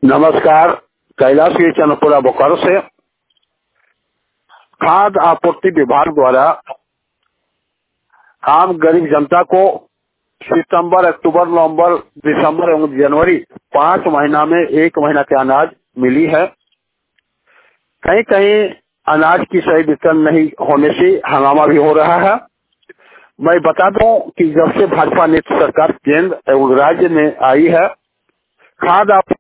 नमस्कार। कैलाश की चंद्रपुरा बोकारो से खाद्य आपूर्ति विभाग द्वारा आम गरीब जनता को सितंबर, अक्टूबर, नवंबर, दिसंबर एवं जनवरी 5 महीना में 1 महीना के अनाज मिली है। कहीं कहीं अनाज की सही वितरण नहीं होने से हंगामा भी हो रहा है। मैं बता दूं कि जब से भाजपा नेतृत्व सरकार केंद्र एवं राज्य में आई है, खाद्य